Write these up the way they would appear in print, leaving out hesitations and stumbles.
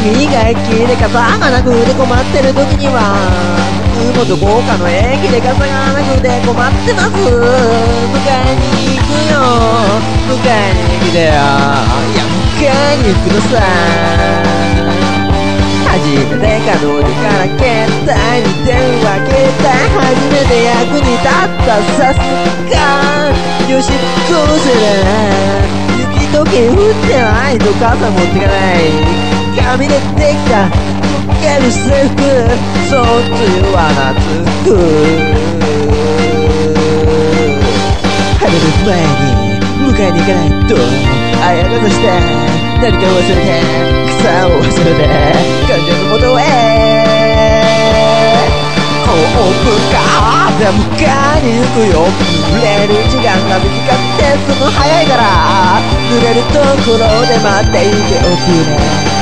君が駅で傘がなくて困ってる時には僕もどこかの駅で傘がなくて困ってます。迎えに行くよ、迎えに来てよ、いや迎えに行くのさ。初めて角地から携帯に電話携帯初めて役に立ったさすがよしこうせだ。雪時計降ってないと傘持ってかない紙でできた溶ける制服そう梅雨は夏服晴れる前に迎えに行かないとあやがさして何かを忘れて草を忘れて感情の元へオープンカーで迎えに行くよ。濡れる時間が短くてすぐ早いから濡れるところで待っていておくね。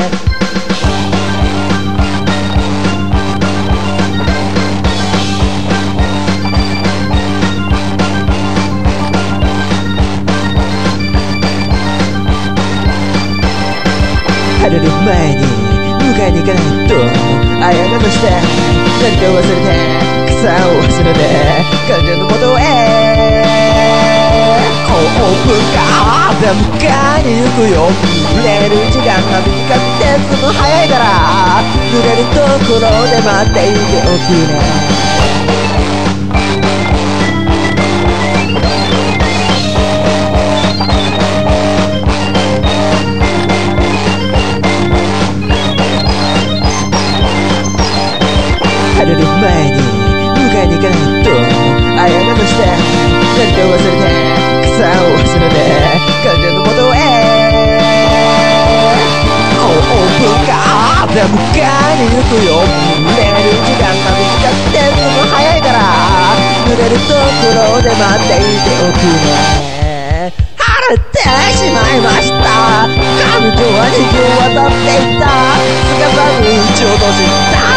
晴れる前に迎えに行かないとあやがとして何かを忘れて草を忘れて感情の元へオープンカーで迎えに行くよ。濡れる時間が短くてすぐ早いから濡れるところで待っていておくね。晴れる前に迎えに行かないとあやがとして何かを忘れて草を忘れて感情の元へオープンカーで迎えに行くよ。濡れる時間が短くてすぐ早いから濡れるところで待っていておくね。晴れてしまいました。彼女は虹を渡っていた。すかさず打ち落とした